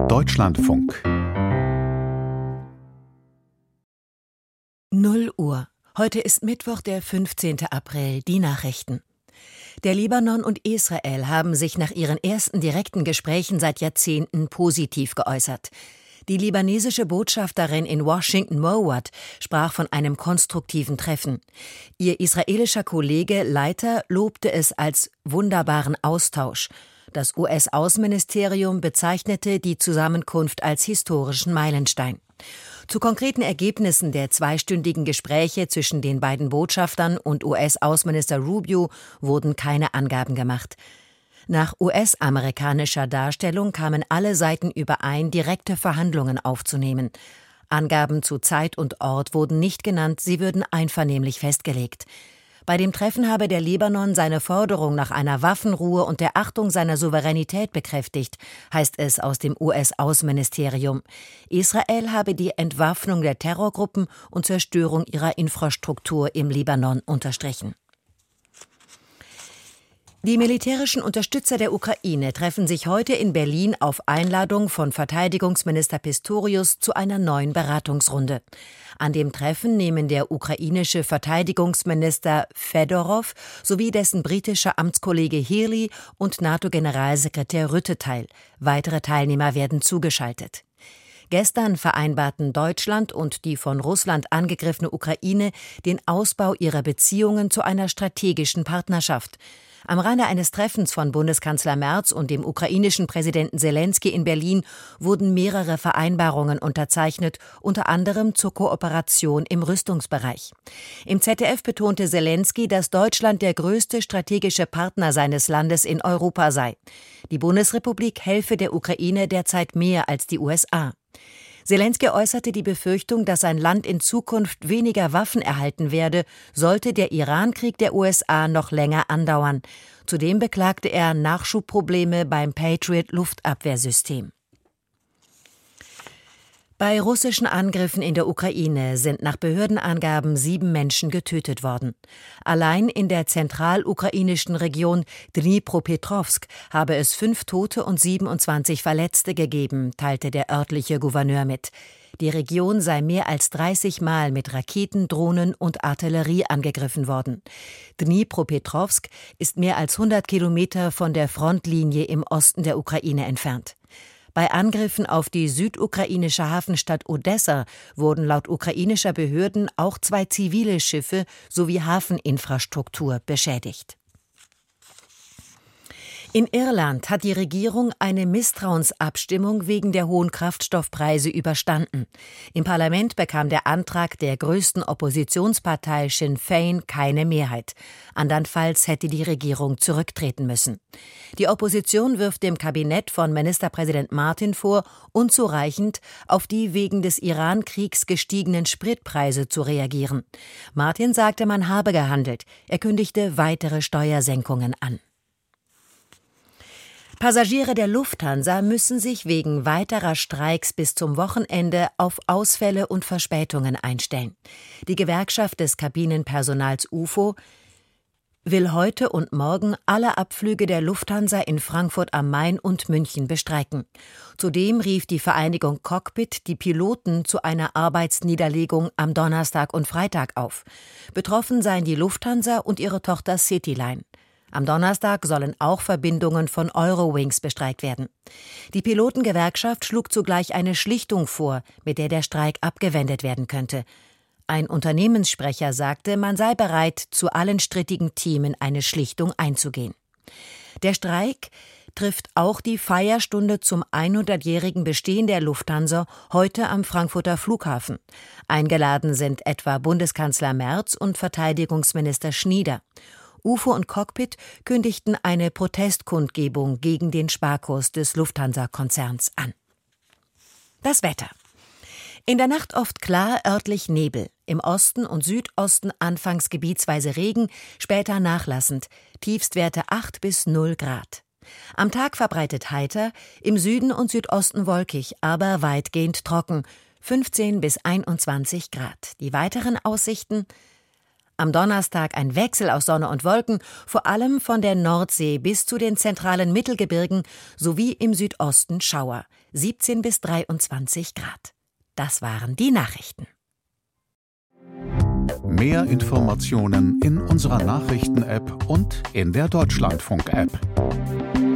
Deutschlandfunk 0 Uhr. Heute ist Mittwoch, der 15. April. Die Nachrichten. Der Libanon und Israel haben sich nach ihren ersten direkten Gesprächen seit Jahrzehnten positiv geäußert. Die libanesische Botschafterin in Washington, Mowat, sprach von einem konstruktiven Treffen. Ihr israelischer Kollege Leiter lobte es als wunderbaren Austausch. Das US-Außenministerium bezeichnete die Zusammenkunft als historischen Meilenstein. Zu konkreten Ergebnissen der zweistündigen Gespräche zwischen den beiden Botschaftern und US-Außenminister Rubio wurden keine Angaben gemacht. Nach US-amerikanischer Darstellung kamen alle Seiten überein, direkte Verhandlungen aufzunehmen. Angaben zu Zeit und Ort wurden nicht genannt, sie würden einvernehmlich festgelegt. Bei dem Treffen habe der Libanon seine Forderung nach einer Waffenruhe und der Achtung seiner Souveränität bekräftigt, heißt es aus dem US-Außenministerium. Israel habe die Entwaffnung der Terrorgruppen und Zerstörung ihrer Infrastruktur im Libanon unterstrichen. Die militärischen Unterstützer der Ukraine treffen sich heute in Berlin auf Einladung von Verteidigungsminister Pistorius zu einer neuen Beratungsrunde. An dem Treffen nehmen der ukrainische Verteidigungsminister Fedorov sowie dessen britischer Amtskollege Healey und NATO-Generalsekretär Rutte teil. Weitere Teilnehmer werden zugeschaltet. Gestern vereinbarten Deutschland und die von Russland angegriffene Ukraine den Ausbau ihrer Beziehungen zu einer strategischen Partnerschaft. Am Rande eines Treffens von Bundeskanzler Merz und dem ukrainischen Präsidenten Selenskyj in Berlin wurden mehrere Vereinbarungen unterzeichnet, unter anderem zur Kooperation im Rüstungsbereich. Im ZDF betonte Selenskyj, dass Deutschland der größte strategische Partner seines Landes in Europa sei. Die Bundesrepublik helfe der Ukraine derzeit mehr als die USA. Selenskyj äußerte die Befürchtung, dass sein Land in Zukunft weniger Waffen erhalten werde, sollte der Irankrieg der USA noch länger andauern. Zudem beklagte er Nachschubprobleme beim Patriot-Luftabwehrsystem. Bei russischen Angriffen in der Ukraine sind nach Behördenangaben 7 Menschen getötet worden. Allein in der zentralukrainischen Region Dnipropetrovsk habe es 5 Tote und 27 Verletzte gegeben, teilte der örtliche Gouverneur mit. Die Region sei mehr als 30 Mal mit Raketen, Drohnen und Artillerie angegriffen worden. Dnipropetrovsk ist mehr als 100 Kilometer von der Frontlinie im Osten der Ukraine entfernt. Bei Angriffen auf die südukrainische Hafenstadt Odessa wurden laut ukrainischer Behörden auch 2 zivile Schiffe sowie Hafeninfrastruktur beschädigt. In Irland hat die Regierung eine Misstrauensabstimmung wegen der hohen Kraftstoffpreise überstanden. Im Parlament bekam der Antrag der größten Oppositionspartei Sinn Féin keine Mehrheit. Andernfalls hätte die Regierung zurücktreten müssen. Die Opposition wirft dem Kabinett von Ministerpräsident Martin vor, unzureichend auf die wegen des Iran-Kriegs gestiegenen Spritpreise zu reagieren. Martin sagte, man habe gehandelt. Er kündigte weitere Steuersenkungen an. Passagiere der Lufthansa müssen sich wegen weiterer Streiks bis zum Wochenende auf Ausfälle und Verspätungen einstellen. Die Gewerkschaft des Kabinenpersonals UFO will heute und morgen alle Abflüge der Lufthansa in Frankfurt am Main und München bestreiken. Zudem rief die Vereinigung Cockpit die Piloten zu einer Arbeitsniederlegung am Donnerstag und Freitag auf. Betroffen seien die Lufthansa und ihre Tochter Cityline. Am Donnerstag sollen auch Verbindungen von Eurowings bestreikt werden. Die Pilotengewerkschaft schlug zugleich eine Schlichtung vor, mit der der Streik abgewendet werden könnte. Ein Unternehmenssprecher sagte, man sei bereit, zu allen strittigen Themen eine Schlichtung einzugehen. Der Streik trifft auch die Feierstunde zum 100-jährigen Bestehen der Lufthansa heute am Frankfurter Flughafen. Eingeladen sind etwa Bundeskanzler Merz und Verteidigungsminister Schnieder. UFO und Cockpit kündigten eine Protestkundgebung gegen den Sparkurs des Lufthansa-Konzerns an. Das Wetter. In der Nacht oft klar, örtlich Nebel. Im Osten und Südosten anfangs gebietsweise Regen, später nachlassend. Tiefstwerte 8 bis 0 Grad. Am Tag verbreitet heiter, im Süden und Südosten wolkig, aber weitgehend trocken. 15 bis 21 Grad. Die weiteren Aussichten: am Donnerstag ein Wechsel aus Sonne und Wolken, vor allem von der Nordsee bis zu den zentralen Mittelgebirgen sowie im Südosten Schauer. 17 bis 23 Grad. Das waren die Nachrichten. Mehr Informationen in unserer Nachrichten-App und in der Deutschlandfunk-App.